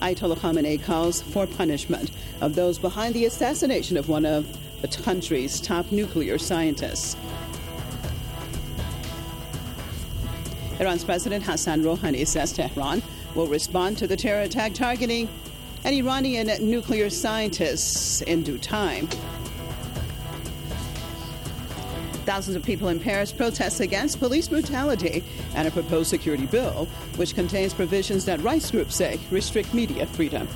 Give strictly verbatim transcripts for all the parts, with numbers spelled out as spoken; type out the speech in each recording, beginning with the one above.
Ayatollah Khamenei calls for punishment of those behind the assassination of one of the country's top nuclear scientists. Iran's President Hassan Rouhani says Tehran will respond to the terror attack targeting an Iranian nuclear scientist in due time. Thousands of people in Paris protest against police brutality and a proposed security bill, which contains provisions that rights groups say restrict media freedom.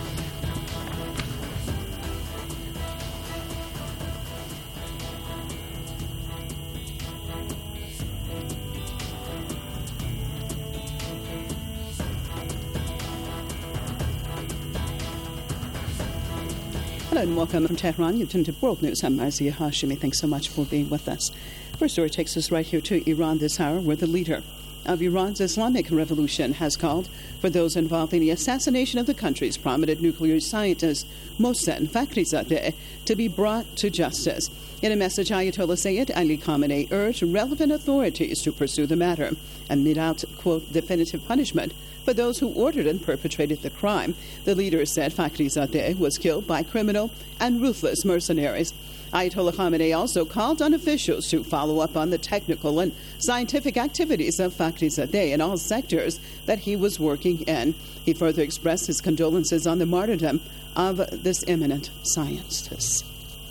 Hello and welcome from Tehran. You've tuned to World News. I'm Marzieh Hashemi. Thanks so much for being with us. First story takes us right here to Iran this hour, where the leader of Iran's Islamic Revolution has called for those involved in the assassination of the country's prominent nuclear scientist, Mohsen Fakhrizadeh, to be brought to justice. In a message, Ayatollah Sayyid Ali Khamenei urged relevant authorities to pursue the matter and mete out, quote, definitive punishment for those who ordered and perpetrated the crime. The leader said Fakhrizadeh was killed by criminal and ruthless mercenaries. Ayatollah Khamenei also called on officials to follow up on the technical and scientific activities of Fakhrizadeh in all sectors that he was working in. He further expressed his condolences on the martyrdom of this eminent scientist.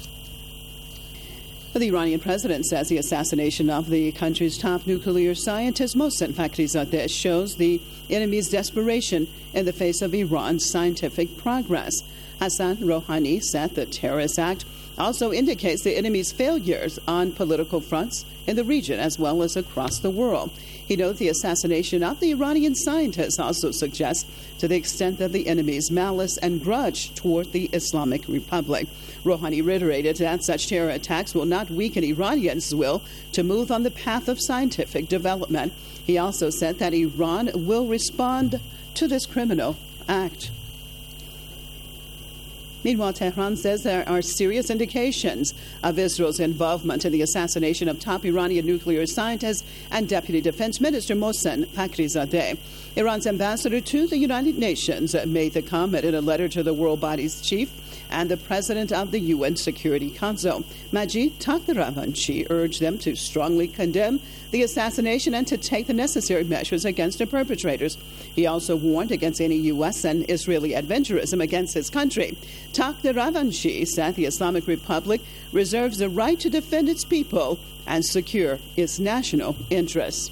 The Iranian president says the assassination of the country's top nuclear scientist, Mohsen Fakhrizadeh, shows the enemy's desperation in the face of Iran's scientific progress. Hassan Rouhani said the terrorist act also indicates the enemy's failures on political fronts in the region as well as across the world. He noted the assassination of the Iranian scientist also suggests to the extent of the enemy's malice and grudge toward the Islamic Republic. Rouhani reiterated that such terror attacks will not weaken Iranians' will to move on the path of scientific development. He also said that Iran will respond to this criminal act. Meanwhile, Tehran says there are serious indications of Israel's involvement in the assassination of top Iranian nuclear scientist and Deputy Defense Minister Mohsen Fakhrizadeh. Iran's ambassador to the United Nations made the comment in a letter to the world body's chief and the president of the U N Security Council. Majid Takhtravanchi urged them to strongly condemn the assassination and to take the necessary measures against the perpetrators. He also warned against any U S and Israeli adventurism against his country. Takhtravanchi said the Islamic Republic reserves the right to defend its people and secure its national interests.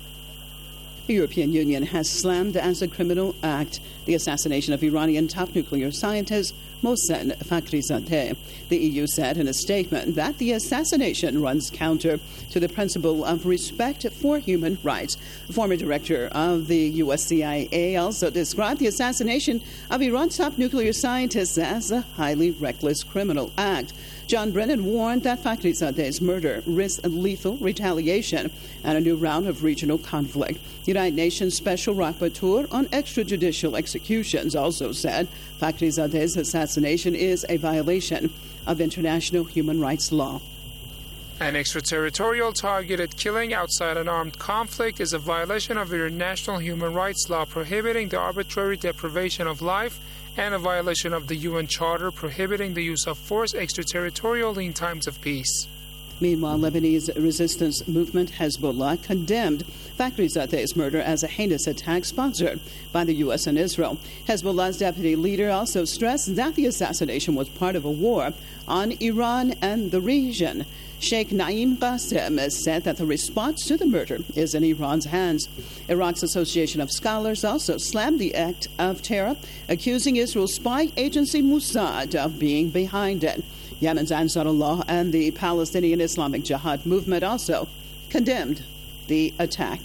The European Union has slammed as a criminal act the assassination of Iranian top nuclear scientist Mohsen Fakhrizadeh. The E U said in a statement that the assassination runs counter to the principle of respect for human rights. The former director of the U S C I A also described the assassination of Iran's top nuclear scientist as a highly reckless criminal act. John Brennan warned that Fakhrizadeh's murder risks lethal retaliation and a new round of regional conflict. The United Nations Special Rapporteur on Extrajudicial Executions also said Fakhrizadeh's assassination is a violation of international human rights law. An extraterritorial targeted killing outside an armed conflict is a violation of international human rights law prohibiting the arbitrary deprivation of life and a violation of the U N Charter prohibiting the use of force extraterritorially in times of peace. Meanwhile, Lebanese resistance movement Hezbollah condemned Fakhrizadeh's murder as a heinous attack sponsored by the U S and Israel. Hezbollah's deputy leader also stressed that the assassination was part of a war on Iran and the region. Sheikh Naim Qassem said that the response to the murder is in Iran's hands. Iraq's Association of Scholars also slammed the act of terror, accusing Israel's spy agency Mossad of being behind it. Yemen's Ansarullah and the Palestinian Islamic Jihad movement also condemned the attack.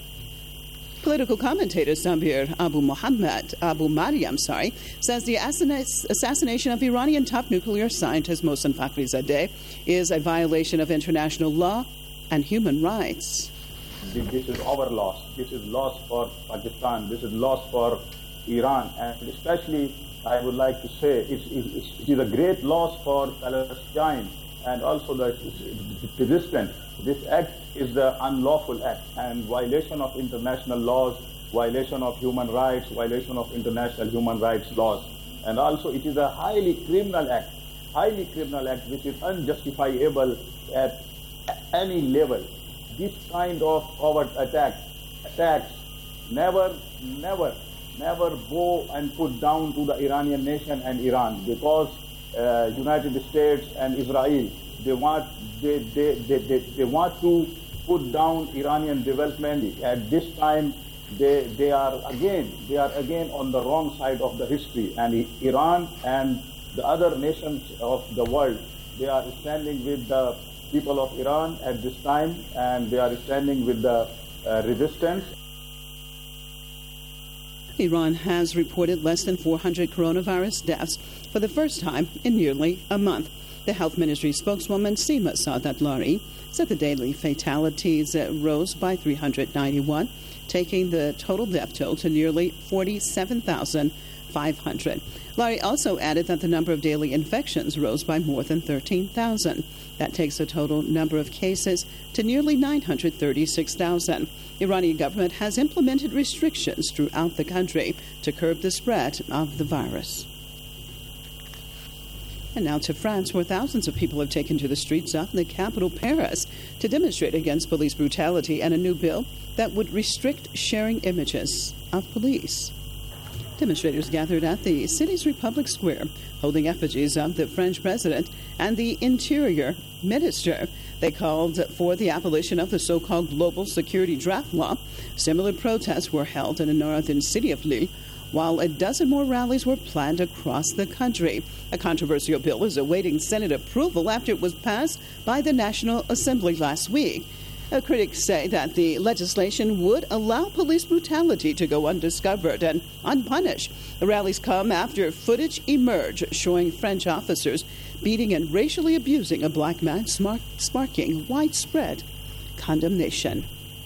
Political commentator Sabir Abu Muhammad, Abu Mariam, sorry, says the assassination of Iranian top nuclear scientist Mohsen Fakhrizadeh is a violation of international law and human rights. This is our loss. This is loss for Pakistan. This is loss for Iran. And especially, I would like to say, it's, it's, it is a great loss for Palestine and also the resistance. This act is the unlawful act and violation of international laws violation of human rights, violation of international human rights laws. And also it is a highly criminal act, highly criminal act which is unjustifiable at any level. This kind of covert attack, attacks never, never, never go and put down to the Iranian nation and Iran, because uh, United States and Israel, they want, they, they, they, they, they want to put down Iranian development. At this time, they, they are again, they are again on the wrong side of the history, and Iran and the other nations of the world, they are standing with the people of Iran at this time, and they are standing with the uh, resistance. Iran has reported less than four hundred coronavirus deaths for the first time in nearly a month. The health ministry spokeswoman Seema Saadat-Lari said the daily fatalities rose by three hundred ninety-one, taking the total death toll to nearly forty-seven thousand five hundred. Lari also added that the number of daily infections rose by more than thirteen thousand. That takes the total number of cases to nearly nine hundred thirty-six thousand. The Iranian government has implemented restrictions throughout the country to curb the spread of the virus. And now to France, where thousands of people have taken to the streets of the capital, Paris, to demonstrate against police brutality and a new bill that would restrict sharing images of police. Demonstrators gathered at the city's Republic Square, holding effigies of the French president and the interior minister. They called for the abolition of the so-called global security draft law. Similar protests were held in the northern city of Lille, while a dozen more rallies were planned across the country. A controversial bill is awaiting Senate approval after it was passed by the National Assembly last week. Uh, critics say that the legislation would allow police brutality to go undiscovered and unpunished. The rallies come after footage emerged showing French officers beating and racially abusing a black man, smart, sparking widespread condemnation.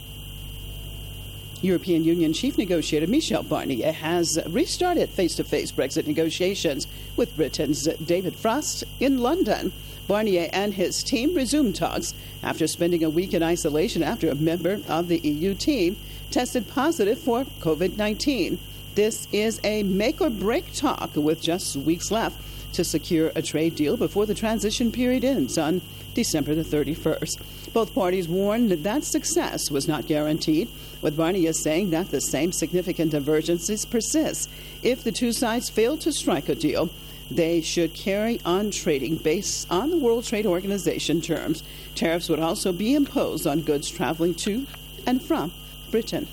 European Union chief negotiator Michel Barnier has restarted face-to-face Brexit negotiations with Britain's David Frost in London. Barnier and his team resumed talks after spending a week in isolation after a member of the E U team tested positive for covid nineteen. This is a make-or-break talk with just weeks left to secure a trade deal before the transition period ends on December the thirty-first. Both parties warned that success was not guaranteed, with Barnier saying that the same significant divergences persist. If the two sides fail to strike a deal, they should carry on trading based on the World Trade Organization terms. Tariffs would also be imposed on goods traveling to and from Britain.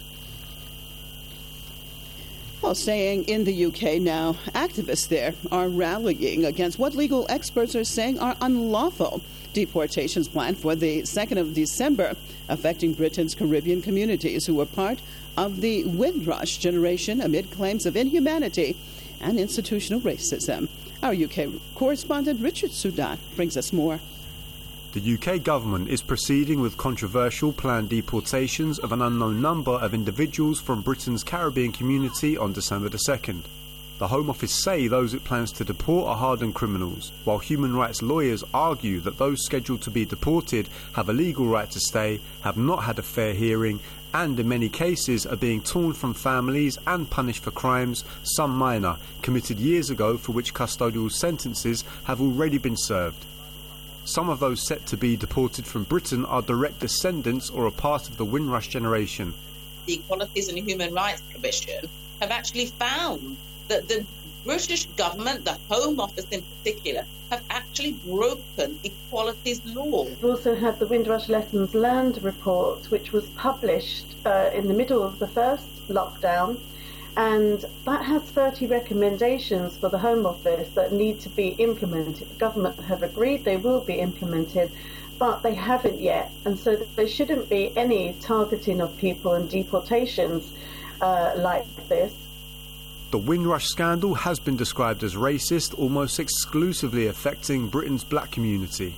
Well, staying in the U K now, activists there are rallying against what legal experts are saying are unlawful deportations planned for the second of December, affecting Britain's Caribbean communities who were part of the Windrush generation amid claims of inhumanity and institutional racism. Our U K correspondent Richard Sudan brings us more. The U K government is proceeding with controversial planned deportations of an unknown number of individuals from Britain's Caribbean community on December the second. The Home Office say those it plans to deport are hardened criminals, while human rights lawyers argue that those scheduled to be deported have a legal right to stay, have not had a fair hearing, and in many cases are being torn from families and punished for crimes, some minor, committed years ago for which custodial sentences have already been served. Some of those set to be deported from Britain are direct descendants or a part of the Windrush generation. The Equalities and Human Rights Commission have actually found that the British government, the Home Office in particular, have actually broken equalities law. We also have the Windrush Lessons Learned report, which was published uh, in the middle of the first lockdown, and that has thirty recommendations for the Home Office that need to be implemented. The government have agreed they will be implemented, but they haven't yet, and so there shouldn't be any targeting of people and deportations uh, like this. The Windrush scandal has been described as racist, almost exclusively affecting Britain's black community.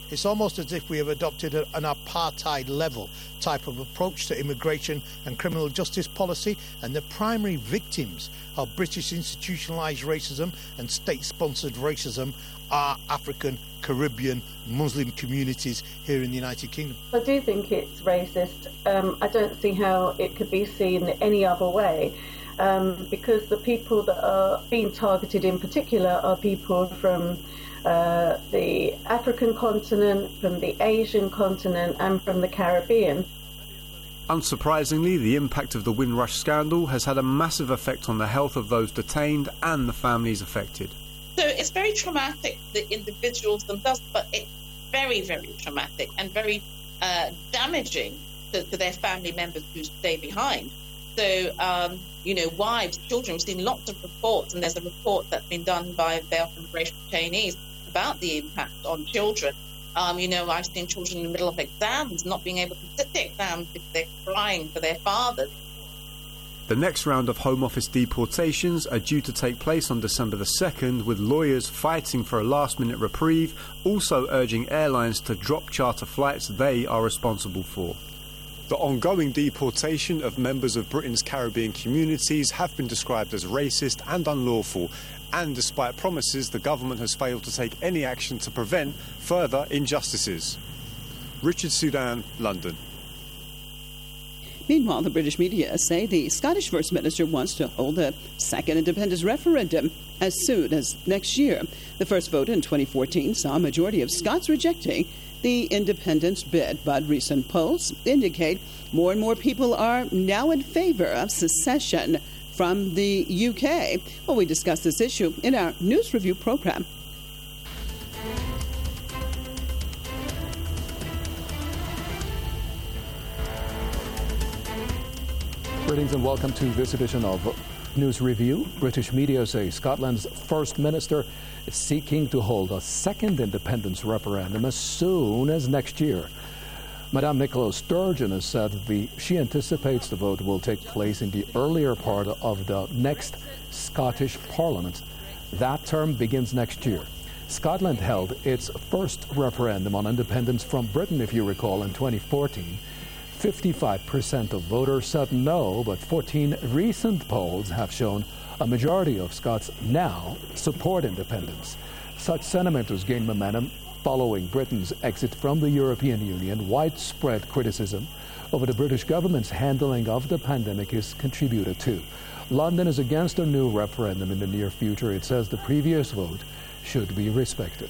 It's almost as if we have adopted a, an apartheid-level type of approach to immigration and criminal justice policy, and the primary victims of British institutionalised racism and state-sponsored racism are African, Caribbean, Muslim communities here in the United Kingdom. I do think it's racist. Um, I don't see how it could be seen any other way, um, because the people that are being targeted in particular are people from uh, the African continent, from the Asian continent and from the Caribbean. Unsurprisingly, the impact of the Windrush scandal has had a massive effect on the health of those detained and the families affected. So it's very traumatic for the individuals themselves, but it's very, very traumatic and very uh, damaging to, to their family members who stay behind. So, um, you know, wives, children, we've seen lots of reports, and there's a report that's been done by the immigration detainees about the impact on children. Um, you know, I've seen children in the middle of exams not being able to sit the exams because they're crying for their fathers. The next round of Home Office deportations are due to take place on December the second, with lawyers fighting for a last-minute reprieve, also urging airlines to drop charter flights they are responsible for. The ongoing deportation of members of Britain's Caribbean communities have been described as racist and unlawful, and despite promises, the government has failed to take any action to prevent further injustices. Richard Sudan, London. Meanwhile, the British media say the Scottish First Minister wants to hold a second independence referendum as soon as next year. The first vote in twenty fourteen saw a majority of Scots rejecting the independence bid, but recent polls indicate more and more people are now in favor of secession from the U K. Well, we discuss this issue in our News Review program. Greetings and welcome to this edition of News Review. British media say Scotland's First Minister is seeking to hold a second independence referendum as soon as next year. Madame Nicola Sturgeon has said the, she anticipates the vote will take place in the earlier part of the next Scottish Parliament. That term begins next year. Scotland held its first referendum on independence from Britain, if you recall, in twenty fourteen. fifty-five percent of voters said no, but fourteen recent polls have shown a majority of Scots now support independence. Such sentiment has gained momentum following Britain's exit from the European Union. Widespread criticism over the British government's handling of the pandemic is contributed to. London is against a new referendum in the near future. It says the previous vote should be respected.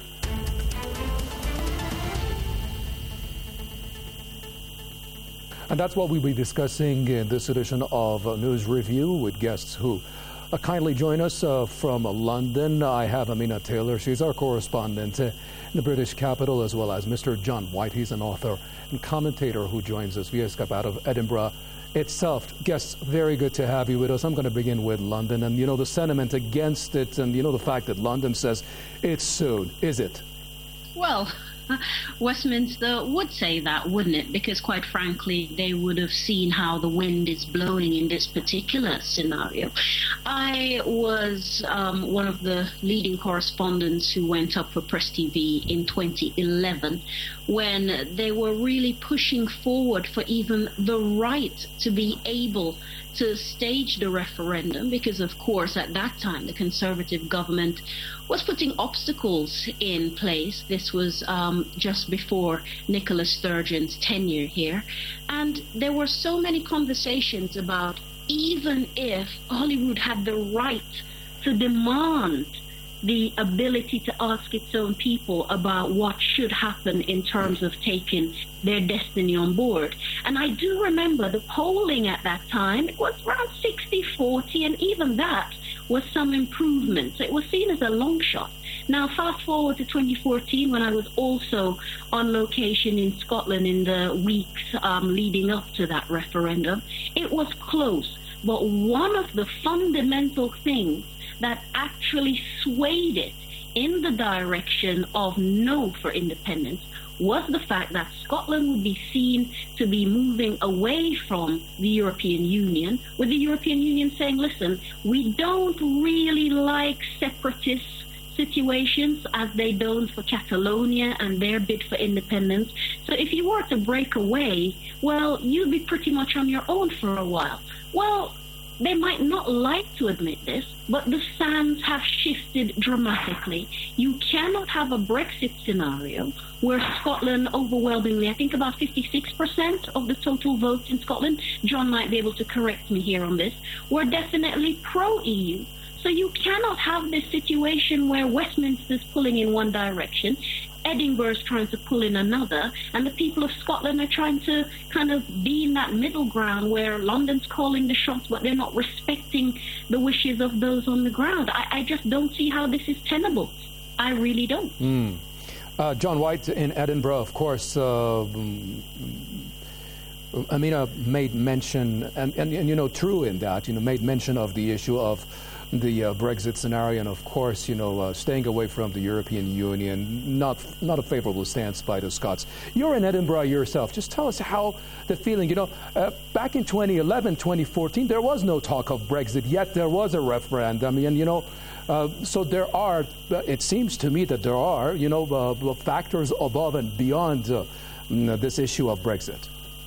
And that's what we'll be discussing in this edition of News Review with guests who uh, kindly join us uh, from London. I have Amina Taylor. She's our correspondent uh, in the British capital, as well as Mister John White. He's an author and commentator who joins us via Skype out of Edinburgh itself. Guests, very good to have you with us. I'm going to begin with London. And, you know, the sentiment against it and, you know, the fact that London says it's soon. Is it? Well, Westminster would say that, wouldn't it? Because quite frankly, they would have seen how the wind is blowing in this particular scenario. I was um, one of the leading correspondents who went up for Press T V in twenty eleven when they were really pushing forward for even the right to be able to stage the referendum, because of course at that time the Conservative government was putting obstacles in place. This was um, just before Nicola Sturgeon's tenure here, and there were so many conversations about even if Holyrood had the right to demand the ability to ask its own people about what should happen in terms of taking their destiny on board. And I do remember the polling at that time, it was around sixty forty, and even that was some improvement. So it was seen as a long shot. Now, fast forward to twenty fourteen, when I was also on location in Scotland in the weeks um, leading up to that referendum, it was close. But one of the fundamental things that actually swayed it in the direction of no for independence was the fact that Scotland would be seen to be moving away from the European Union, with the European Union saying, listen, we don't really like separatists, situations as they don't for Catalonia and their bid for independence. So if you were to break away, well, you'd be pretty much on your own for a while. Well, they might not like to admit this, but the sands have shifted dramatically. You cannot have a Brexit scenario where Scotland overwhelmingly, I think about fifty-six percent of the total votes in Scotland, John might be able to correct me here on this, were definitely pro-E U. So you cannot have this situation where Westminster's pulling in one direction, Edinburgh's trying to pull in another, and the people of Scotland are trying to kind of be in that middle ground where London's calling the shots, but they're not respecting the wishes of those on the ground. I, I just don't see how this is tenable. I really don't. Mm. Uh, John White in Edinburgh, of course, uh, Amina made mention, and, and, and, you know, true in that, you know, made mention of the issue of the uh, Brexit scenario, and of course, you know, uh, staying away from the European Union, not not a favorable stance by the Scots. You're in Edinburgh yourself. Just tell us how the feeling, you know, uh, back in twenty eleven, twenty fourteen, there was no talk of Brexit, yet there was a referendum, and, you know, uh, so there are, it seems to me that there are, you know, uh, factors above and beyond uh, this issue of Brexit.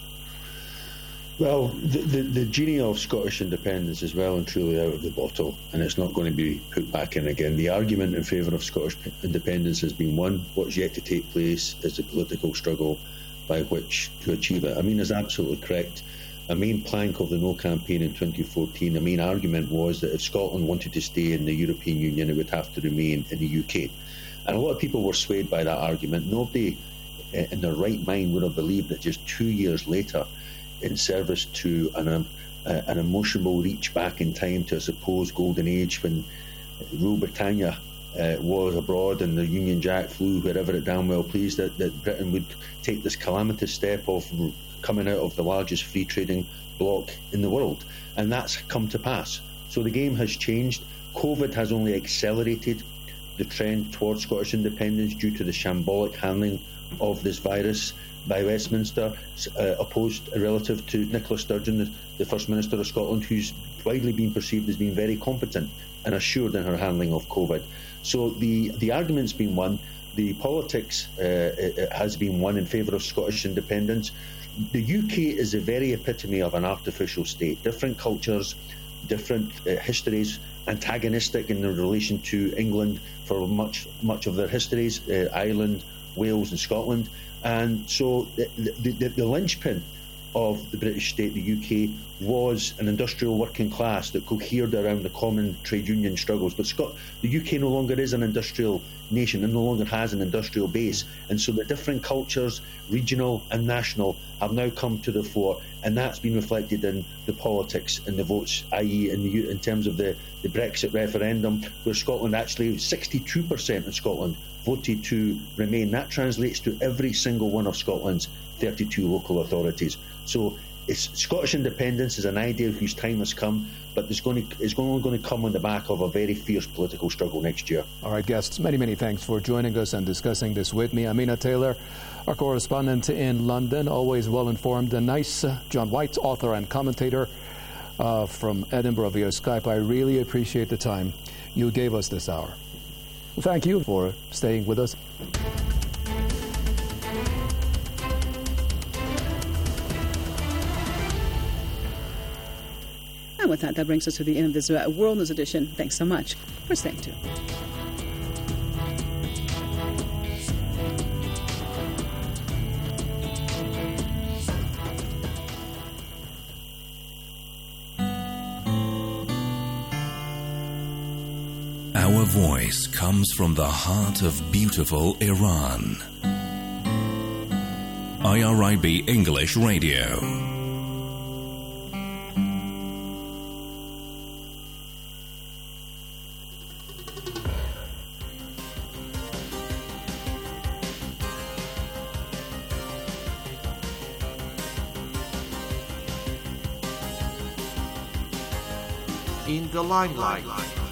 Well, the, the, the genie of Scottish independence is well and truly out of the bottle, and it's not going to be put back in again. The argument in favour of Scottish independence has been won. What's yet to take place is the political struggle by which to achieve it. I mean, is absolutely correct. A main plank of the No campaign in twenty fourteen, the main argument was that if Scotland wanted to stay in the European Union, it would have to remain in the U K. And a lot of people were swayed by that argument. Nobody in their right mind would have believed that just two years later, in service to an, um, uh, an emotional reach back in time to a supposed golden age when Rule Britannia uh, was abroad and the Union Jack flew wherever it damn well pleased, that, that Britain would take this calamitous step of coming out of the largest free trading bloc in the world. And that's come to pass. So the game has changed. COVID has only accelerated the trend towards Scottish independence due to the shambolic handling of this virus by Westminster, uh, opposed relative to Nicola Sturgeon, the, the First Minister of Scotland, who's widely been perceived as being very competent and assured in her handling of COVID. So the, the argument's been won. The politics uh, has been won in favour of Scottish independence. The U K is the very epitome of an artificial state. Different cultures, different uh, histories, antagonistic in their relation to England for much, much of their histories, uh, Ireland, Wales and Scotland. And so the, the, the linchpin of the British state, the U K, was an industrial working class that cohered around the common trade union struggles. But Scot- the U K no longer is an industrial nation and no longer has an industrial base. And so the different cultures, regional and national, have now come to the fore. And that's been reflected in the politics and the votes, that is in, the, in terms of the, the Brexit referendum, where Scotland actually, sixty-two percent of Scotland voted to remain. That translates to every single one of Scotland's thirty-two local authorities. So it's, Scottish independence is an idea whose time has come, but it's, going to, it's only going to come on the back of a very fierce political struggle next year. All right, guests, many, many thanks for joining us and discussing this with me. Amina Taylor, our correspondent in London, always well-informed and nice. Uh, John White, author and commentator uh, from Edinburgh via Skype. I really appreciate the time you gave us this hour. Thank you for staying with us. And with that, that brings us to the end of this uh, World News Edition. Thanks so much for staying tuned. Our voice comes from the heart of beautiful Iran. I R I B English Radio. In the limelight.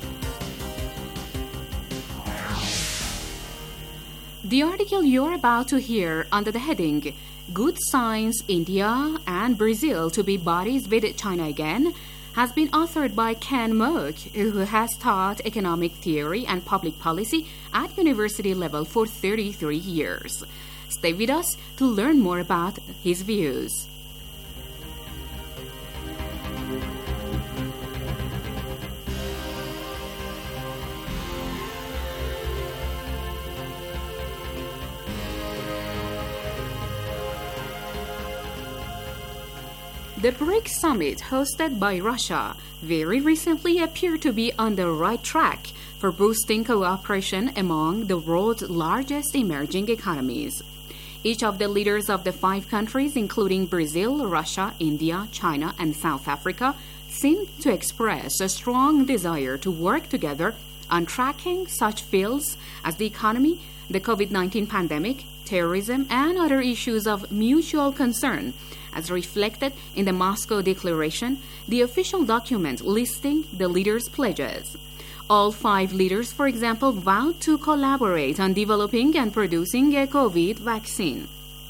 The article you're about to hear under the heading Good Signs India and Brazil to be bodies with China again has been authored by Ken Mook, who has taught economic theory and public policy at university level for thirty-three years. Stay with us to learn more about his views. The BRICS summit hosted by Russia very recently appeared to be on the right track for boosting cooperation among the world's largest emerging economies. Each of the leaders of the five countries, including Brazil, Russia, India, China, and South Africa, seemed to express a strong desire to work together on tracking such fields as the economy, the COVID nineteen pandemic, terrorism, and other issues of mutual concern, as reflected in the Moscow Declaration, the official document listing the leaders' pledges. All five leaders, for example, vowed to collaborate on developing and producing a COVID vaccine.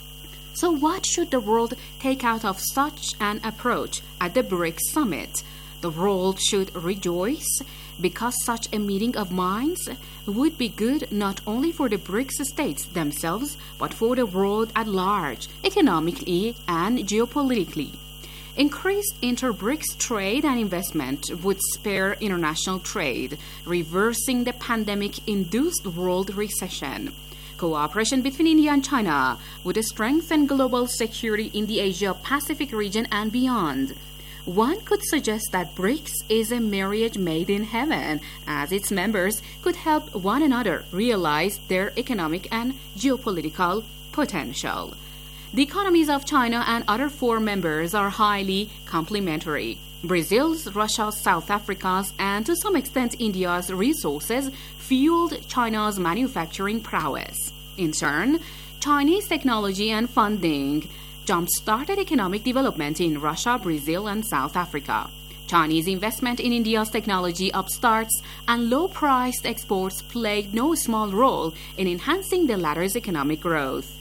So what should the world take out of such an approach at the BRICS summit? The world should rejoice because such a meeting of minds would be good not only for the BRICS states themselves, but for the world at large, economically and geopolitically. Increased inter-BRICS trade and investment would spur international trade, reversing the pandemic-induced world recession. Cooperation between India and China would strengthen global security in the Asia-Pacific region and beyond. One could suggest that BRICS is a marriage made in heaven, as its members could help one another realize their economic and geopolitical potential. The economies of China and other four members are highly complementary. Brazil's, Russia's, South Africa's, and to some extent India's resources fueled China's manufacturing prowess. In turn, Chinese technology and funding jump-started economic development in Russia, Brazil, and South Africa. Chinese investment in India's technology upstarts and low-priced exports played no small role in enhancing the latter's economic growth.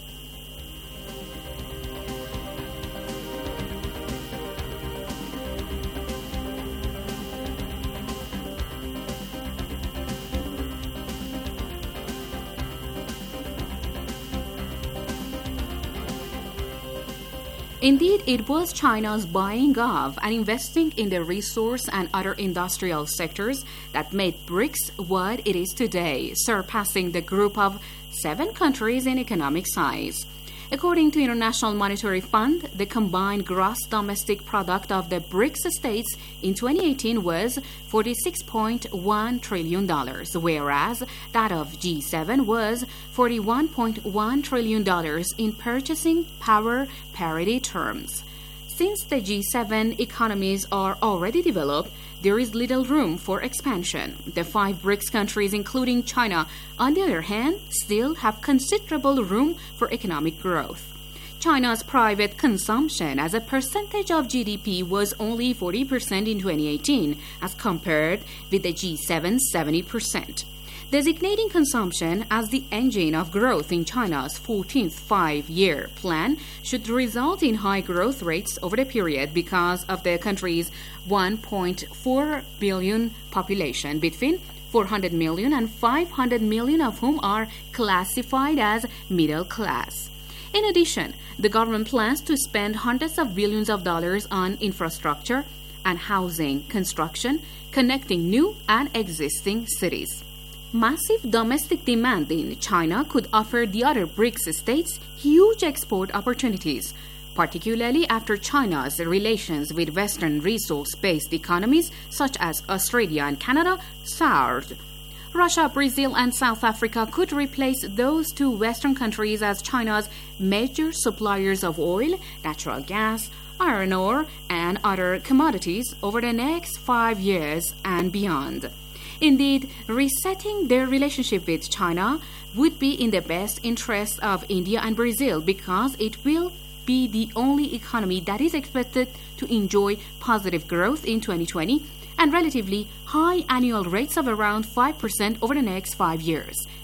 Indeed, it was China's buying of and investing in the resource and other industrial sectors that made BRICS what it is today, surpassing the group of seven countries in economic size. According to International Monetary Fund, the combined gross domestic product of the BRICS states in twenty eighteen was forty-six point one trillion dollars, whereas that of G seven was forty-one point one trillion dollars in purchasing power parity terms. Since the G seven economies are already developed, there is little room for expansion. The five BRICS countries, including China, on the other hand, still have considerable room for economic growth. China's private consumption as a percentage of G D P was only forty percent in twenty eighteen, as compared with the G seven's seventy percent. Designating consumption as the engine of growth in China's fourteenth five-year plan should result in high growth rates over the period because of the country's one point four billion population, between four hundred million and five hundred million of whom are classified as middle class. In addition, the government plans to spend hundreds of billions of dollars on infrastructure and housing construction, connecting new and existing cities. Massive domestic demand in China could offer the other BRICS states huge export opportunities, particularly after China's relations with Western resource-based economies such as Australia and Canada soured. Russia, Brazil, and South Africa could replace those two Western countries as China's major suppliers of oil, natural gas, iron ore, and other commodities over the next five years and beyond. Indeed, resetting their relationship with China would be in the best interest of India and Brazil because it will be the only economy that is expected to enjoy positive growth in twenty twenty and relatively high annual rates of around five percent over the next five years.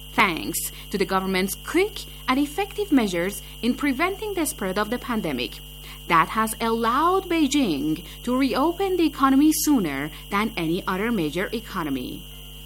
thanks to the government's quick and effective measures in preventing the spread of the pandemic. That has allowed Beijing to reopen the economy sooner than any other major economy.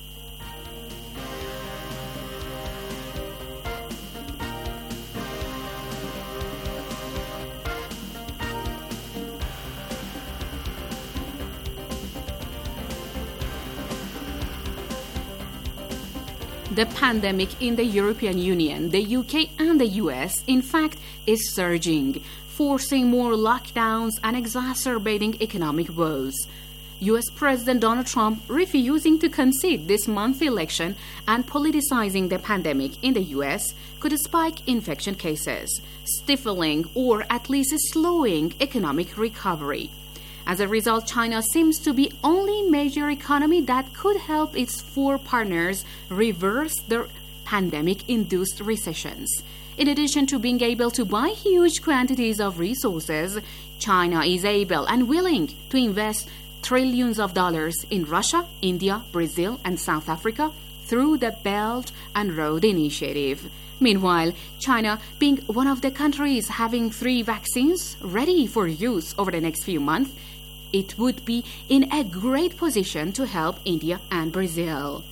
The pandemic in the European Union, the U K and the U S, in fact, is surging, forcing more lockdowns and exacerbating economic woes. U S President Donald Trump refusing to concede this month's election and politicizing the pandemic in the U S could spike infection cases, stifling or at least slowing economic recovery. As a result, China seems to be only major economy that could help its four partners reverse their pandemic-induced recessions. In addition to being able to buy huge quantities of resources, China is able and willing to invest trillions of dollars in Russia, India, Brazil, and South Africa through the Belt and Road Initiative. Meanwhile, China, being one of the countries having three vaccines ready for use over the next few months, it would be in a great position to help India and Brazil.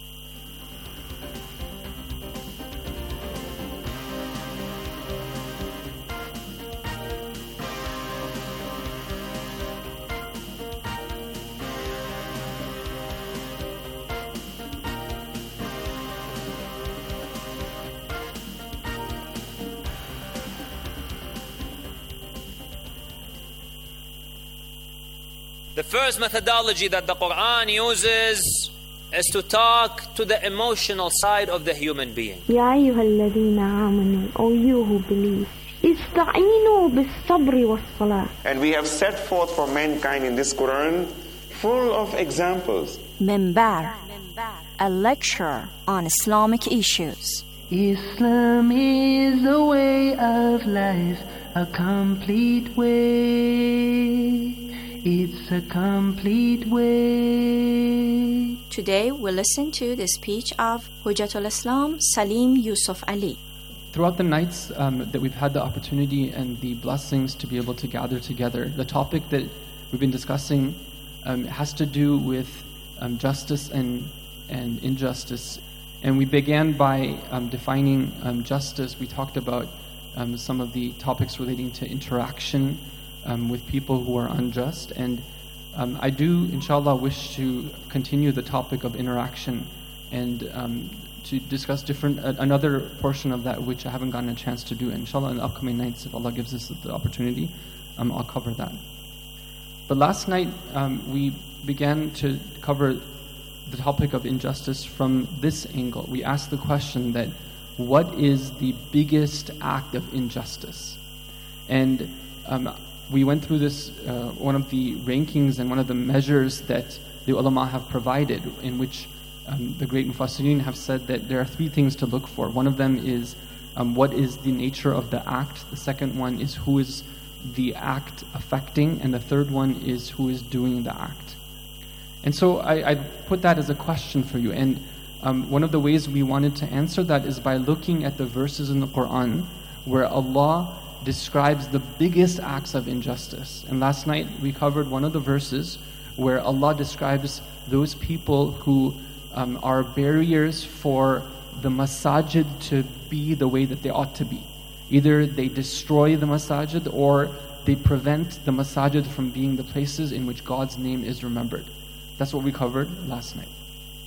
The first methodology that the Quran uses is to talk to the emotional side of the human being. يا أيها الذين آمنوا, O you who believe, استعينوا بالصبر والصلاة. And we have set forth for mankind in this Quran full of examples. Minbar, a lecture on Islamic issues. Islam is a way of life, a complete way. It's a complete way. Today we listen to the speech of Hujjatul Islam Salim Yusuf Ali. Throughout the nights um, that we've had the opportunity and the blessings to be able to gather together, the topic that we've been discussing um, has to do with um, justice and, and injustice. And we began by um, defining um, justice. We talked about um, some of the topics relating to interaction Um, with people who are unjust, and um, I do, inshallah, wish to continue the topic of interaction and um, to discuss different uh, another portion of that which I haven't gotten a chance to do. Inshallah, in the upcoming nights, if Allah gives us the opportunity, um, I'll cover that. But last night um, we began to cover the topic of injustice from this angle. We asked the question that what is the biggest act of injustice? And um, we went through this, uh, one of the rankings and one of the measures that the ulama have provided, in which um, the great mufassirin have said that there are three things to look for. One of them is um, what is the nature of the act. The second one is who is the act affecting. And the third one is who is doing the act. And so I, I put that as a question for you. And um, one of the ways we wanted to answer that is by looking at the verses in the Quran where Allah describes the biggest acts of injustice. And last night we covered one of the verses where Allah describes those people who um, are barriers for the masajid to be the way that they ought to be. Either they destroy the masajid or they prevent the masajid from being the places in which God's name is remembered. That's what we covered last night.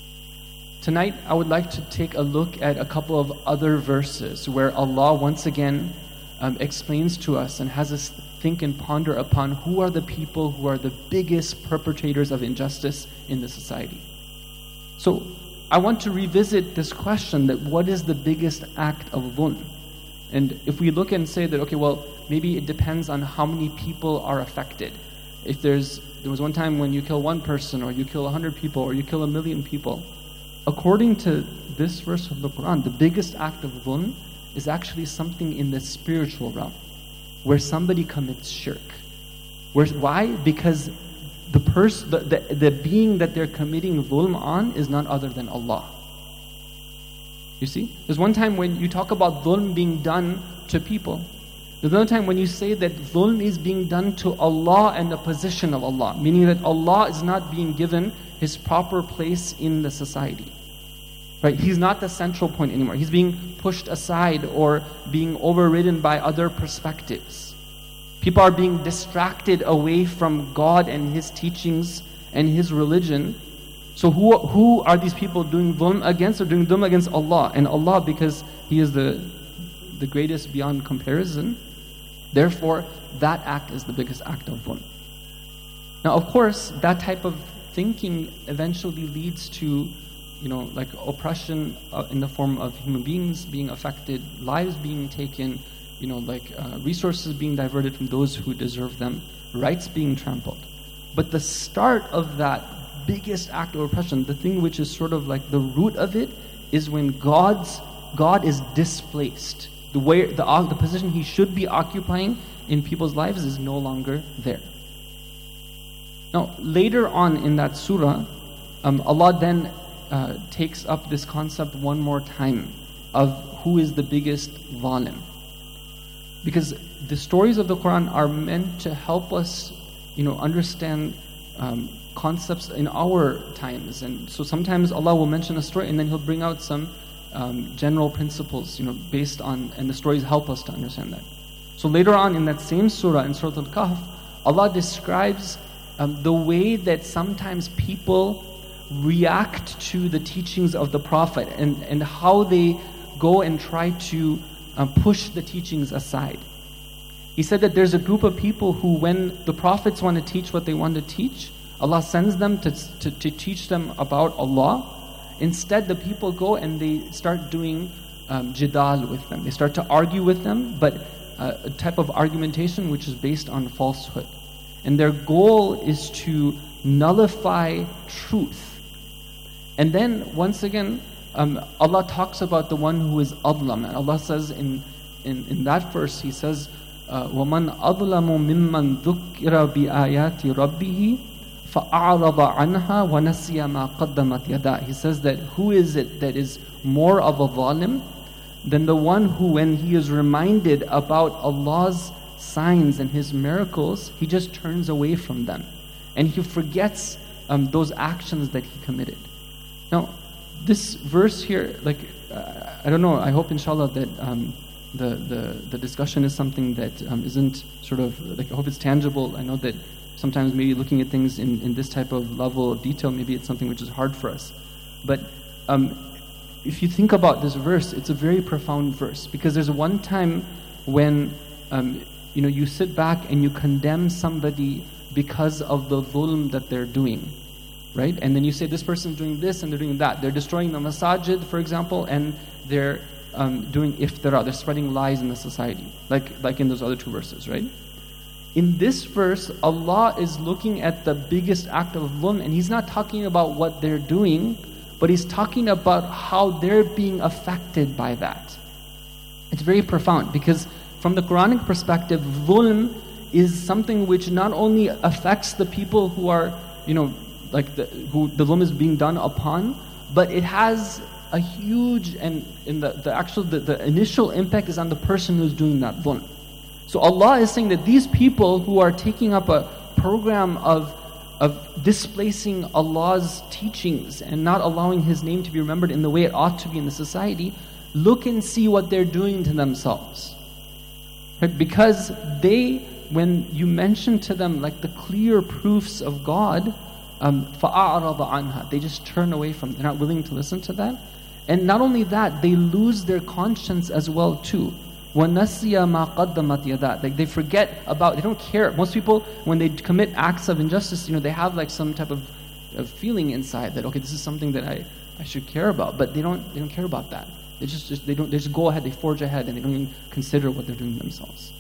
Tonight I would like to take a look at a couple of other verses where Allah once again Um, explains to us and has us think and ponder upon who are the people who are the biggest perpetrators of injustice in the society. So I want to revisit this question that what is the biggest act of dhulm? And if we look and say that, okay, well, maybe it depends on how many people are affected. If there's, there was one time when you kill one person or you kill a hundred people or you kill a million people. According to this verse of the Quran, the biggest act of dhulm is actually something in the spiritual realm, where somebody commits shirk. Where, why? Because the person, the, the, the being that they're committing dhulm on is none other than Allah. You see? There's one time when you talk about dhulm being done to people. There's another time when you say that dhulm is being done to Allah and the position of Allah, meaning that Allah is not being given His proper place in the society. Right? He's not the central point anymore. He's being pushed aside or being overridden by other perspectives. People are being distracted away from God and His teachings and His religion. So who who are these people doing dhulm against? They're doing dhulm against Allah. And Allah, because He is the, the greatest beyond comparison, therefore that act is the biggest act of dhulm. Now of course, that type of thinking eventually leads to, you know, like oppression uh, in the form of human beings being affected, lives being taken, you know, like uh, resources being diverted from those who deserve them, rights being trampled. But the start of that biggest act of oppression, the thing which is sort of like the root of it, is when God's God is displaced. The way the uh, the position He should be occupying in people's lives is no longer there. Now, later on in that surah, um, Allah then uh, takes up this concept one more time of who is the biggest zalim. Because the stories of the Quran are meant to help us, you know, understand um, concepts in our times. And so sometimes Allah will mention a story and then He'll bring out some um, general principles, you know, based on, and the stories help us to understand that. So later on in that same surah, in Surah Al-Kahf, Allah describes Um, the way that sometimes people react to the teachings of the Prophet and, and how they go and try to uh, push the teachings aside. He said that there's a group of people who, when the prophets want to teach what they want to teach, Allah sends them to, to, to teach them about Allah. Instead, the people go and they start doing um, jidal with them. They start to argue with them, but uh, a type of argumentation which is based on falsehood. And their goal is to nullify truth. And then, once again, um, Allah talks about the one who is adlam. And Allah says in, in, in that verse, He says, وَمَنْ أَظْلَمُ مِمَّنْ ذُكِّرَ بِآيَاتِ رَبِّهِ فَأَعْرَضَ عَنْهَا وَنَسِيَ مَا قَدَّمَتْ يَدَاهِ. He says that who is it that is more of a zalim than the one who, when he is reminded about Allah's signs and His miracles, he just turns away from them and he forgets um, those actions that he committed. Now, this verse here, like uh, I don't know, I hope inshallah that um, the, the the discussion is something that um, isn't sort of like, I hope it's tangible. I know that sometimes maybe looking at things in, in this type of level of detail, maybe it's something which is hard for us. But um, if you think about this verse, it's a very profound verse, because there's one time when um, you know, you sit back and you condemn somebody because of the dhulm that they're doing, right? And then you say this person's doing this and they're doing that. They're destroying the masajid, for example, and they're um, doing iftira. They're spreading lies in the society, like like in those other two verses, right? In this verse, Allah is looking at the biggest act of dhulm, and He's not talking about what they're doing, but He's talking about how they're being affected by that. It's very profound, because from the Quranic perspective, dhulm is something which not only affects the people who are, you know, like the, who the dhulm is being done upon, but it has a huge, and in the, the actual, the, the initial impact is on the person who's doing that dhulm. So Allah is saying that these people who are taking up a program of, of displacing Allah's teachings and not allowing His name to be remembered in the way it ought to be in the society, look and see what they're doing to themselves. Right? Because they, when you mention to them like the clear proofs of God, um, فَأَعْرَضَ عَنْهَا, they just turn away from it. They're not willing to listen to that. And not only that, they lose their conscience as well too. وَنَسِيَ مَا قَدَّمَتْ يَدَاهِ. Like they forget about, they don't care. Most people, when they commit acts of injustice, you know, they have like some type of, of feeling inside that, okay, this is something that I, I should care about. But they don't, they don't care about that. They just, just they don't they just go ahead, they forge ahead, and they don't even consider what they're doing themselves.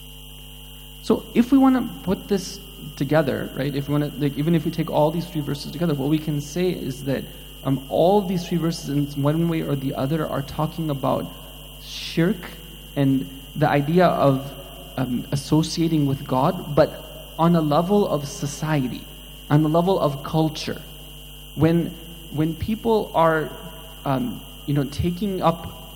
So if we want to put this together, right? If we want to, like, even if we take all these three verses together, what we can say is that um, all these three verses, in one way or the other, are talking about shirk and the idea of um, associating with God, but on a level of society, on the level of culture. When when people are, um, you know, taking up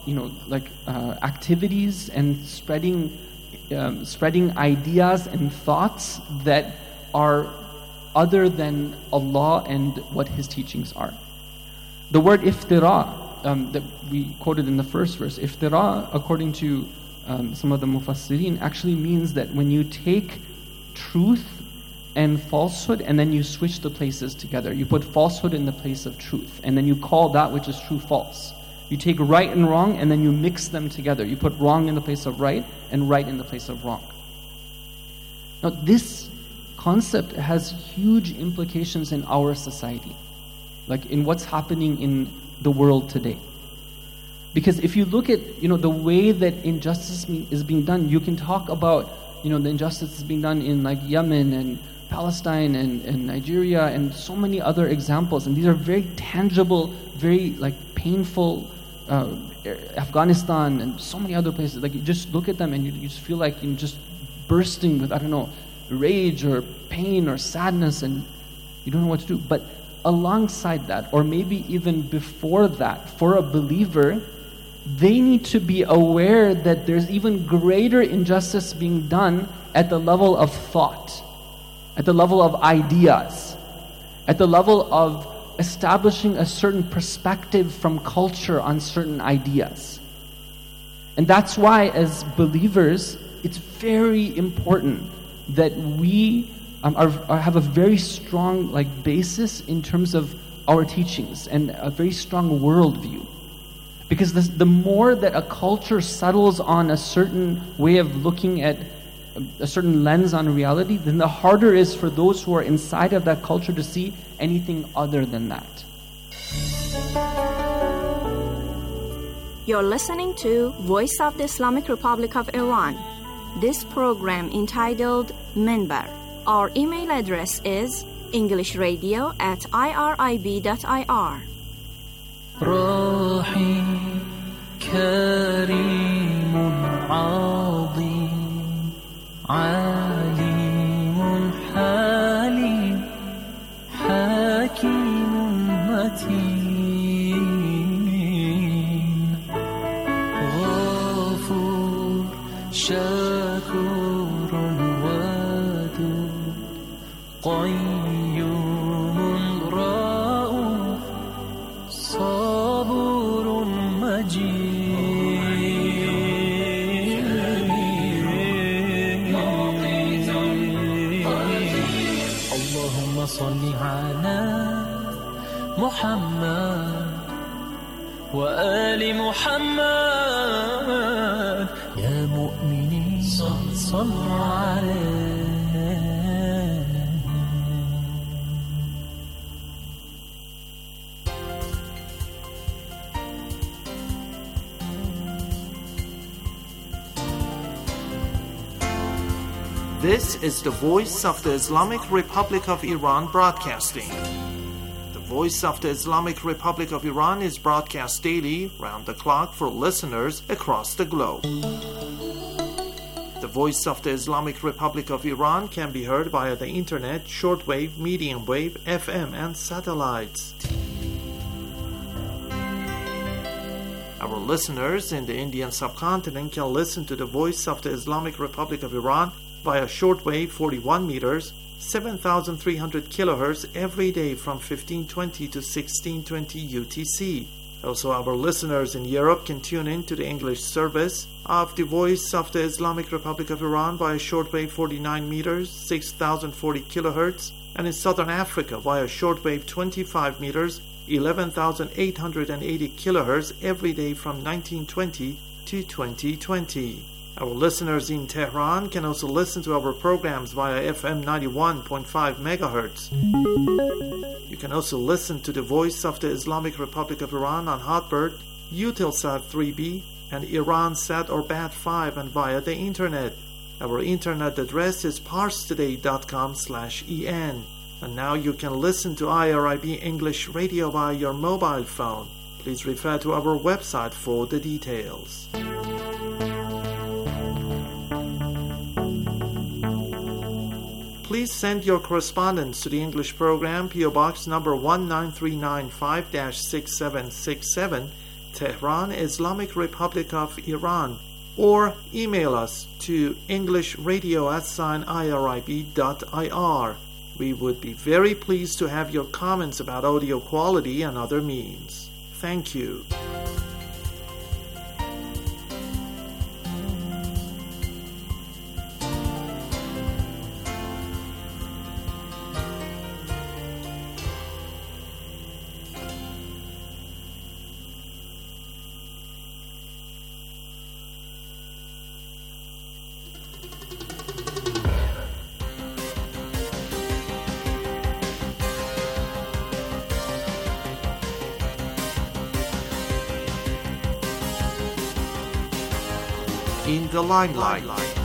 you know, like uh, activities and spreading, um, spreading ideas and thoughts that are other than Allah and what His teachings are. The word iftira um, that we quoted in the first verse, iftira, according to um, some of the mufassirin, actually means that when you take truth and falsehood and then you switch the places together. You put falsehood in the place of truth, and then you call that which is true false. You take right and wrong and then you mix them together. You put wrong in the place of right and right in the place of wrong. Now this concept has huge implications in our society, like in what's happening in the world today. Because if you look at, you know, the way that injustice is being done, you can talk about, you know, the injustice that's being done in like Yemen and Palestine and, and Nigeria and so many other examples. And these are very tangible, very like painful, uh, Afghanistan and so many other places. Like you just look at them and you, you just feel like you're just bursting with, I don't know, rage or pain or sadness, and you don't know what to do. But alongside that, or maybe even before that, for a believer, they need to be aware that there's even greater injustice being done at the level of thought, at the level of ideas, at the level of establishing a certain perspective from culture on certain ideas. And that's why, as believers, it's very important that we um, are, are, have a very strong like basis in terms of our teachings and a very strong worldview. Because this, the more that a culture settles on a certain way of looking at a certain lens on reality, then the harder it is for those who are inside of that culture to see anything other than that. You're listening to Voice of the Islamic Republic of Iran. This program entitled Minbar. Our email address is englishradio at irib.ir. رحيم كريم عظيم عليم حليم حكيم متين غفور شكور ودود قيوم رؤوف صبور مجيد اللهم صل على محمد وآل محمد يا مؤمنين صلوا عليه. This is the Voice of the Islamic Republic of Iran broadcasting. The Voice of the Islamic Republic of Iran is broadcast daily, round the clock, for listeners across the globe. The Voice of the Islamic Republic of Iran can be heard via the internet, shortwave, medium wave, F M, and satellites. Our listeners in the Indian subcontinent can listen to the Voice of the Islamic Republic of Iran via shortwave forty-one meters, seven thousand three hundred kilohertz every day from fifteen twenty to sixteen twenty U T C. Also, our listeners in Europe can tune in to the English service of the Voice of the Islamic Republic of Iran via shortwave forty-nine meters, six thousand forty kilohertz, and in Southern Africa via shortwave twenty-five meters, eleven thousand eight hundred eighty kilohertz every day from nineteen twenty to twenty twenty. Our listeners in Tehran can also listen to our programs via F M ninety-one point five megahertz. You can also listen to the Voice of the Islamic Republic of Iran on Hotbird, Eutelsat three B, and Iransat or B A T five, and via the internet. Our internet address is parstoday.com slash en. And now you can listen to I R I B English Radio via your mobile phone. Please refer to our website for the details. Please send your correspondence to the English program, P O Box number one nine three nine five dash six seven six seven, Tehran, Islamic Republic of Iran, or email us to englishradio at sign irib dot ir. We would be very pleased to have your comments about audio quality and other means. Thank you. In the limelight.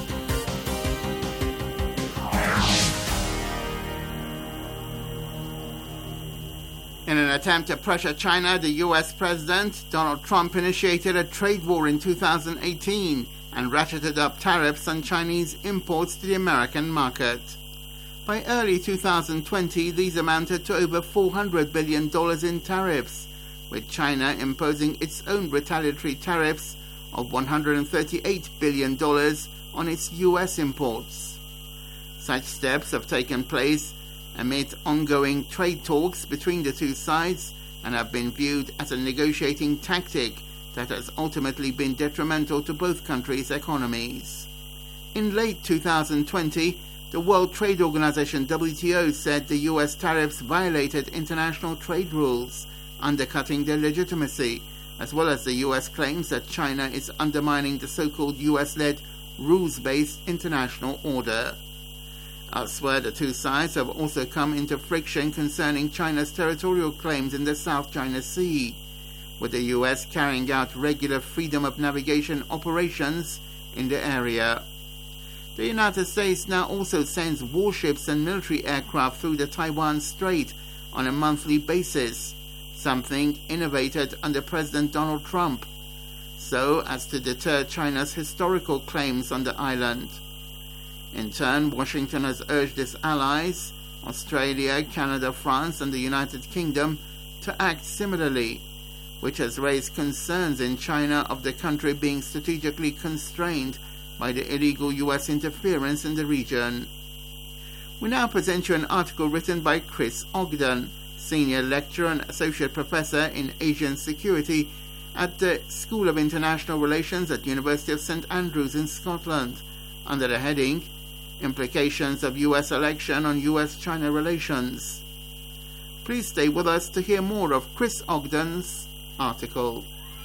In an attempt to pressure China, the U S President Donald Trump initiated a trade war in two thousand eighteen and ratcheted up tariffs on Chinese imports to the American market. By early two thousand twenty, these amounted to over four hundred billion dollars in tariffs, with China imposing its own retaliatory tariffs of one hundred thirty-eight billion dollars on its U S imports. Such steps have taken place amid ongoing trade talks between the two sides and have been viewed as a negotiating tactic that has ultimately been detrimental to both countries' economies. In late two thousand twenty, the World Trade Organization W T O said the U S tariffs violated international trade rules, undercutting their legitimacy, as well as the U S claims that China is undermining the so-called U S-led rules-based international order. Elsewhere, the two sides have also come into friction concerning China's territorial claims in the South China Sea, with the U S carrying out regular freedom of navigation operations in the area. The United States now also sends warships and military aircraft through the Taiwan Strait on a monthly basis, something innovated under President Donald Trump, so as to deter China's historical claims on the island. In turn, Washington has urged its allies, Australia, Canada, France, and the United Kingdom, to act similarly, which has raised concerns in China of the country being strategically constrained by the illegal U S interference in the region. We now present you an article written by Chris Ogden, Senior Lecturer and Associate Professor in Asian Security at the School of International Relations at University of Saint Andrews in Scotland, under the heading Implications of U S Election on U S China Relations. Please stay with us to hear more of Chris Ogden's article.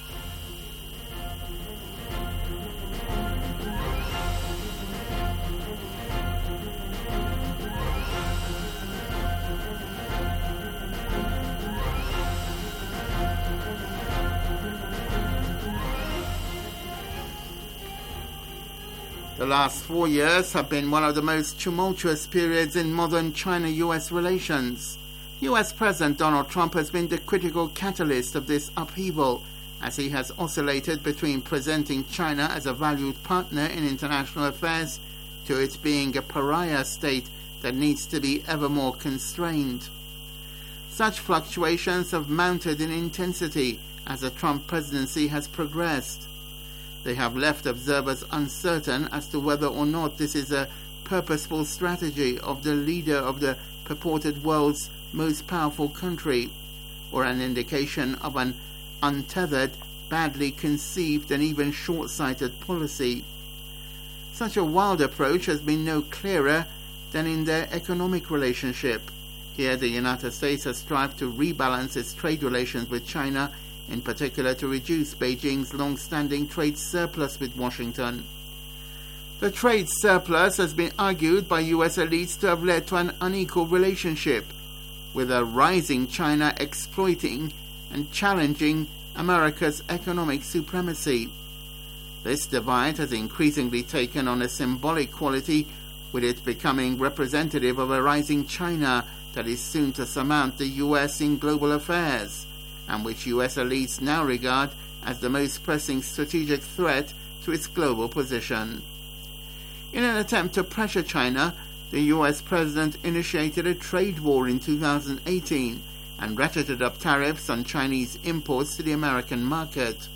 The last four years have been one of the most tumultuous periods in modern China-U S relations. U S President Donald Trump has been the critical catalyst of this upheaval, as he has oscillated between presenting China as a valued partner in international affairs to it being a pariah state that needs to be ever more constrained. Such fluctuations have mounted in intensity as the Trump presidency has progressed. They have left observers uncertain as to whether or not this is a purposeful strategy of the leader of the purported world's most powerful country, or an indication of an untethered, badly conceived and even short-sighted policy. Such a wild approach has been no clearer than in their economic relationship. Here the United States has strived to rebalance its trade relations with China, in particular to reduce Beijing's long-standing trade surplus with Washington. The trade surplus has been argued by U S elites to have led to an unequal relationship, with a rising China exploiting and challenging America's economic supremacy. This divide has increasingly taken on a symbolic quality, with it becoming representative of a rising China that is soon to surmount the U S in global affairs, and which U S elites now regard as the most pressing strategic threat to its global position. In an attempt to pressure China, the U S president initiated a trade war in two thousand eighteen and ratcheted up tariffs on Chinese imports to the American market.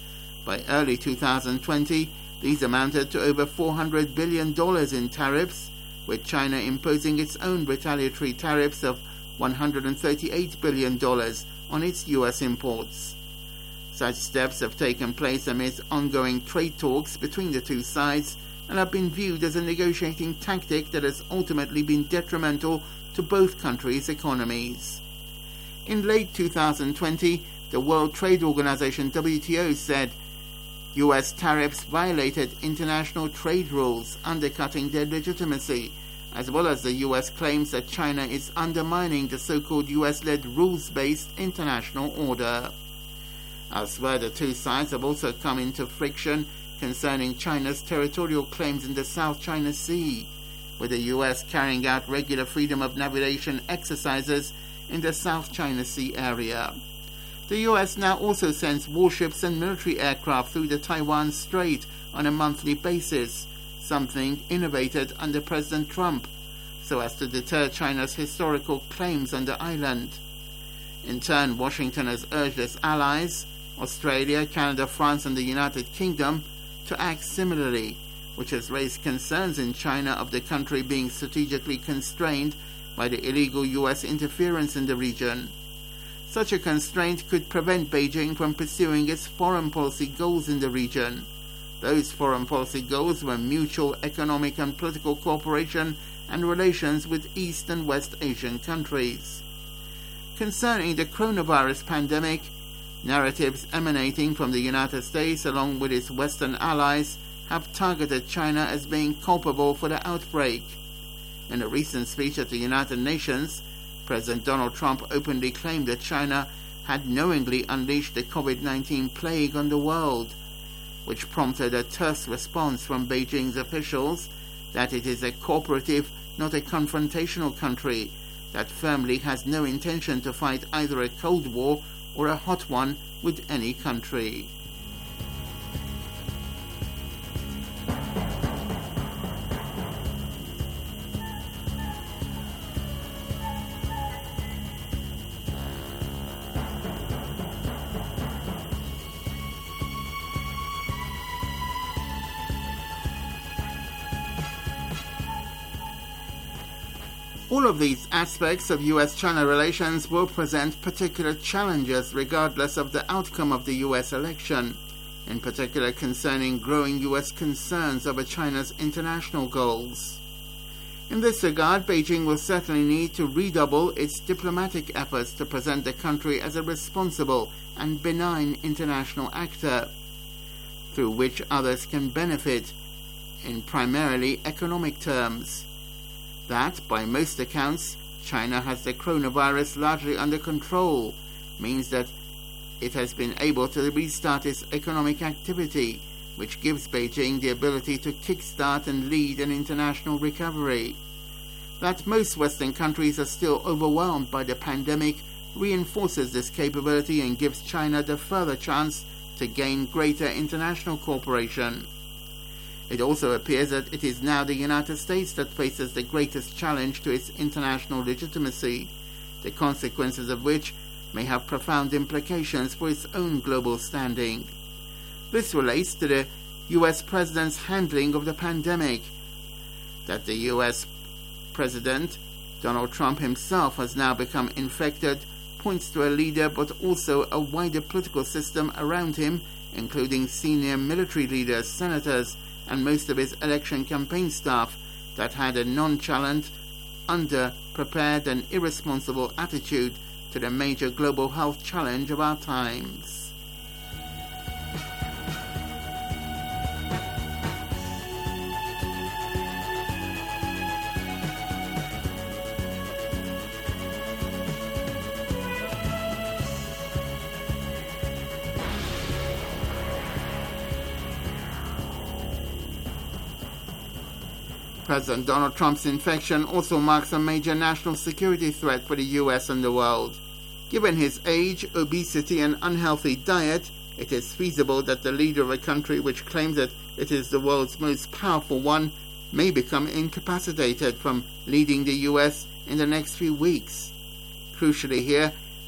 By early two thousand twenty, these amounted to over four hundred billion dollars in tariffs, with China imposing its own retaliatory tariffs of one hundred thirty-eight billion dollars on its U S imports. Such steps have taken place amidst ongoing trade talks between the two sides and have been viewed as a negotiating tactic that has ultimately been detrimental to both countries' economies. In late two thousand twenty, the World Trade Organization W T O said U S tariffs violated international trade rules, undercutting their legitimacy, as well as the U S claims that China is undermining the so-called U S-led rules-based international order. Elsewhere, the two sides have also come into friction concerning China's territorial claims in the South China Sea, with the U S carrying out regular freedom of navigation exercises in the South China Sea area. The U S now also sends warships and military aircraft through the Taiwan Strait on a monthly basis, something innovated under President Trump, so as to deter China's historical claims on the island. In turn, Washington has urged its allies, Australia, Canada, France, and the United Kingdom, to act similarly, which has raised concerns in China of the country being strategically constrained by the illegal U S interference in the region. Such a constraint could prevent Beijing from pursuing its foreign policy goals in the region. Those foreign policy goals were mutual economic and political cooperation and relations with East and West Asian countries. Concerning the coronavirus pandemic, narratives emanating from the United States along with its Western allies have targeted China as being culpable for the outbreak. In a recent speech at the United Nations, President Donald Trump openly claimed that China had knowingly unleashed the COVID nineteen plague on the world, which prompted a terse response from Beijing's officials that it is a cooperative, not a confrontational country that firmly has no intention to fight either a Cold War or a hot one with any country. All of these aspects of U S China relations will present particular challenges regardless of the outcome of the U S election, in particular concerning growing U S concerns over China's international goals. In this regard, Beijing will certainly need to redouble its diplomatic efforts to present the country as a responsible and benign international actor, through which others can benefit in primarily economic terms. That, by most accounts, China has the coronavirus largely under control, means that it has been able to restart its economic activity, which gives Beijing the ability to kickstart and lead an international recovery. That most Western countries are still overwhelmed by the pandemic reinforces this capability and gives China the further chance to gain greater international cooperation. It also appears that it is now the United States that faces the greatest challenge to its international legitimacy, the consequences of which may have profound implications for its own global standing. This relates to the U S President's handling of the pandemic. That the U S President, Donald Trump himself, has now become infected points to a leader but also a wider political system around him, including senior military leaders, senators, and most of his election campaign staff that had a nonchalant, under-prepared and irresponsible attitude to the major global health challenge of our times. President Donald Trump's infection also marks a major national security threat for the U S and the world. Given his age, obesity, and unhealthy diet, it is feasible that the leader of a country which claims that it is the world's most powerful one may become incapacitated from leading the U S in the next few weeks. Crucially here,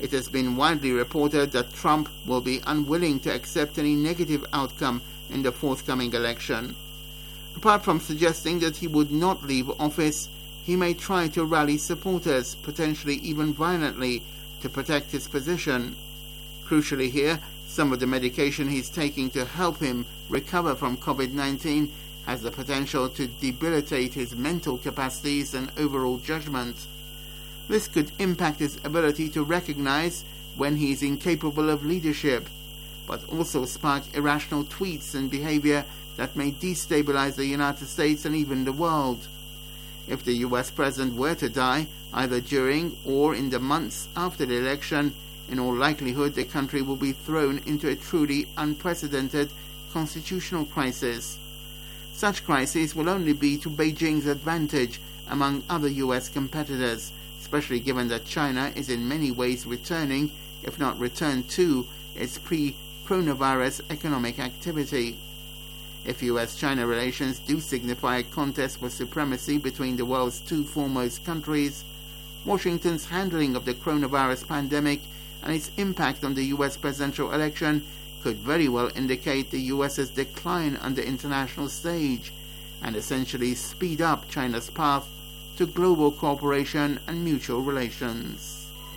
It has been widely reported that Trump will be unwilling to accept any negative outcome in the forthcoming election. Apart from suggesting that he would not leave office, he may try to rally supporters, potentially even violently, to protect his position. Crucially here, some of the medication he's taking to help him recover from COVID nineteen has the potential to debilitate his mental capacities and overall judgment. This could impact his ability to recognize when he is incapable of leadership, but also spark irrational tweets and behavior that may destabilize the United States and even the world. If the U S president were to die, either during or in the months after the election, in all likelihood the country will be thrown into a truly unprecedented constitutional crisis. Such crises will only be to Beijing's advantage among other U S competitors, especially given that China is in many ways returning, if not returned to, its pre-coronavirus economic activity. If U S China relations do signify a contest for supremacy between the world's two foremost countries, Washington's handling of the coronavirus pandemic and its impact on the U S presidential election could very well indicate the US's decline on the international stage and essentially speed up China's path to global cooperation and mutual relations.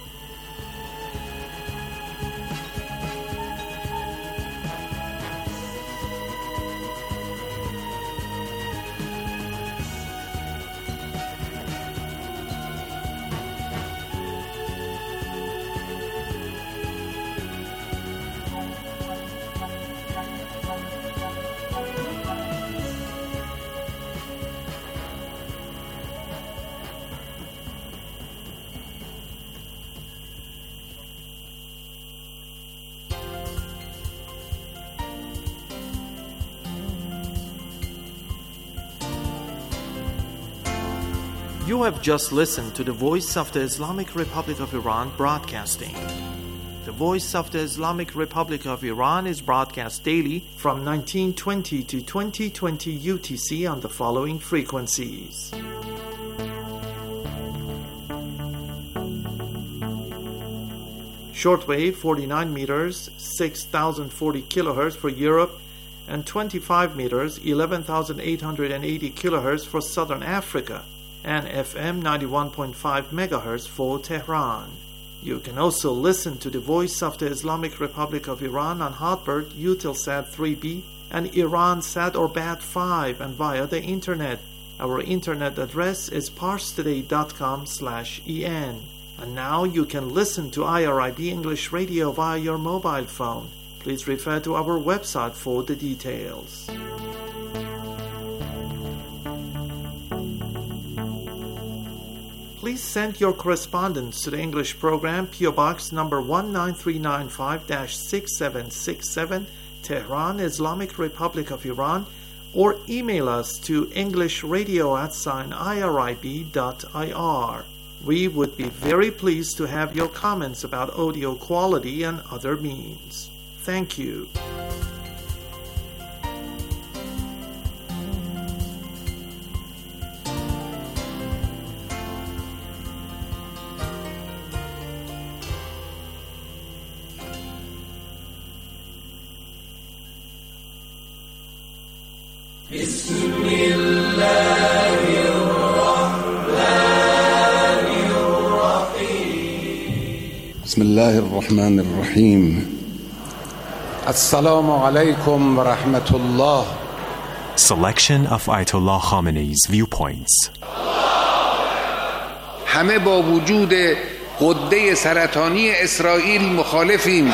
You have just listened to the Voice of the Islamic Republic of Iran broadcasting. The Voice of the Islamic Republic of Iran is broadcast daily from nineteen twenty to twenty twenty U T C on the following frequencies. Shortwave forty-nine meters, six thousand forty kilohertz for Europe, and twenty-five meters, eleven thousand eight hundred eighty kilohertz for Southern Africa, and F M ninety-one point five megahertz for Tehran. You can also listen to the Voice of the Islamic Republic of Iran on Hotbird, Eutelsat three B, and Iransat or B A T five, and via the internet. Our internet address is parstoday dot com slash en. And now you can listen to I R I B English Radio via your mobile phone. Please refer to our website for the details. Please send your correspondence to the English program, P O Box number one nine three nine five, six seven six seven, Tehran, Islamic Republic of Iran, or email us to englishradio at sign irib dot ir. We would be very pleased to have your comments about audio quality and other means. Thank you. بسم الله الرحمن الرحيم السلام عليكم ورحمة الله. Selection of Ayatollah Khamenei's viewpoints. همه با وجود غده سرطانی اسرائیل مخالفیم.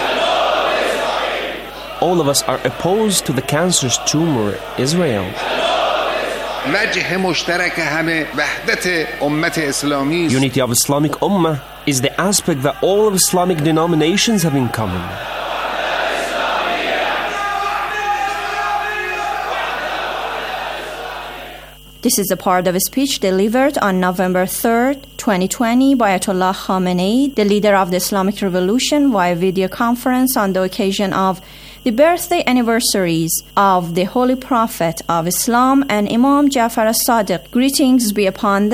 All of us are opposed to the cancerous tumor Israel. وجه مشترک همه وحدت امت اسلامی. Unity of Islamic Ummah is the aspect that all of Islamic denominations have in common. This is a part of a speech delivered on November third, twenty twenty by Ayatollah Khamenei, the leader of the Islamic Revolution, via video conference on the occasion of the birthday anniversaries of the Holy Prophet of Islam and Imam Jafar as-Sadiq. Greetings be upon them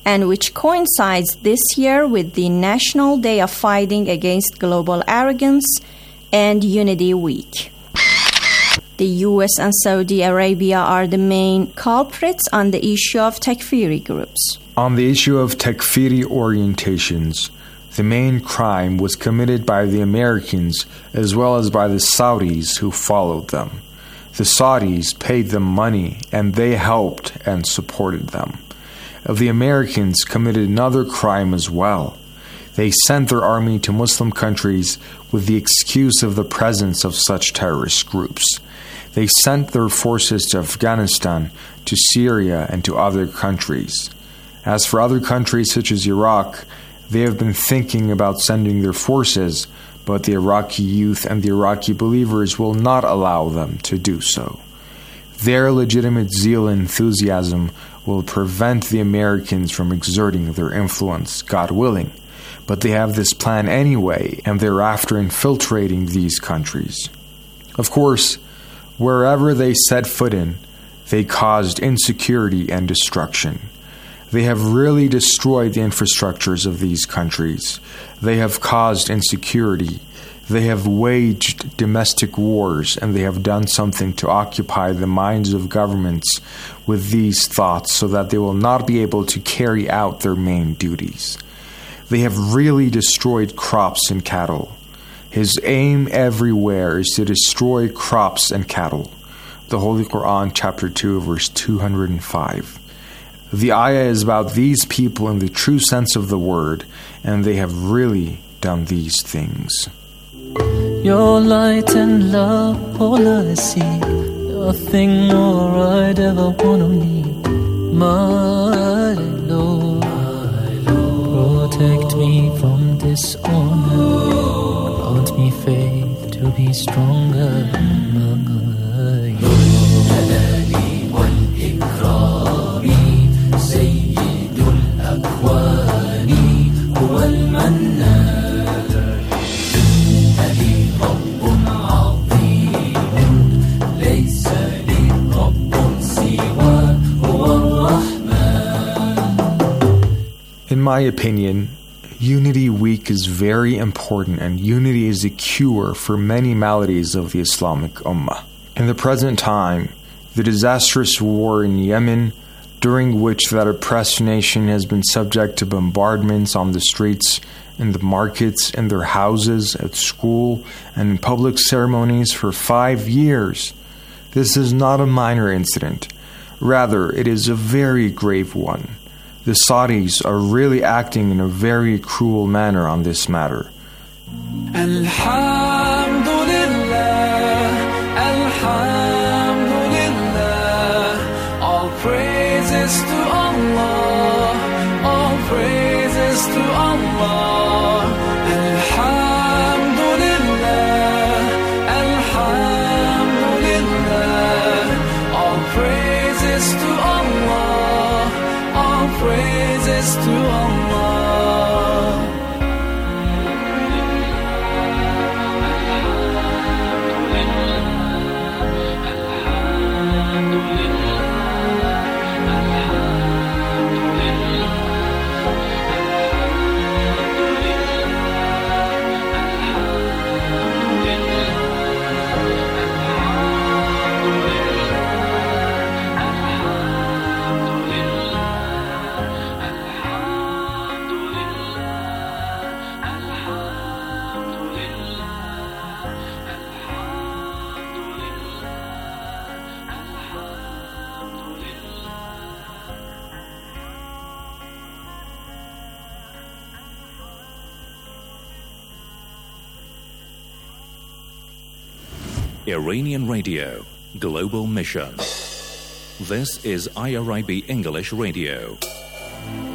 and which coincides this year with the National Day of Fighting Against Global Arrogance and Unity Week. The U S and Saudi Arabia are the main culprits on the issue of Takfiri groups. On the issue of Takfiri orientations, the main crime was committed by the Americans as well as by the Saudis who followed them. The Saudis paid them money and they helped and supported them. The Americans committed another crime as well. They sent their army to Muslim countries with the excuse of the presence of such terrorist groups. They sent their forces to Afghanistan, to Syria, and to other countries. As for other countries such as Iraq, they have been thinking about sending their forces, but the Iraqi youth and the Iraqi believers will not allow them to do so. Their legitimate zeal and enthusiasm will prevent the Americans from exerting their influence, God willing, but they have this plan anyway, and they're after infiltrating these countries. Of course, wherever they set foot in, they caused insecurity and destruction. They have really destroyed the infrastructures of these countries. They have caused insecurity. They have waged domestic wars, and they have done something to occupy the minds of governments with these thoughts so that they will not be able to carry out their main duties. They have really destroyed crops and cattle. His aim everywhere is to destroy crops and cattle. The Holy Quran, chapter two, verse two hundred five. The ayah is about these people in the true sense of the word, and they have really done these things. Your light and love, all I see, nothing more I'd ever want to need. My Lord, protect me from dishonor, grant me faith to be stronger. My In my opinion, Unity Week is very important, and unity is a cure for many maladies of the Islamic Ummah. In the present time, the disastrous war in Yemen, during which that oppressed nation has been subject to bombardments on the streets, in the markets, in their houses, at school, and in public ceremonies for five years. This is not a minor incident. Rather, it is a very grave one. The Saudis are really acting in a very cruel manner on this matter. Alhamdulillah, Alhamdulillah, all praises to Allah, all praises to Allah. Alhamdulillah, Alhamdulillah, all praises to Allah, all praises to Allah. Iranian Radio, Global Mission. This is I R I B English Radio.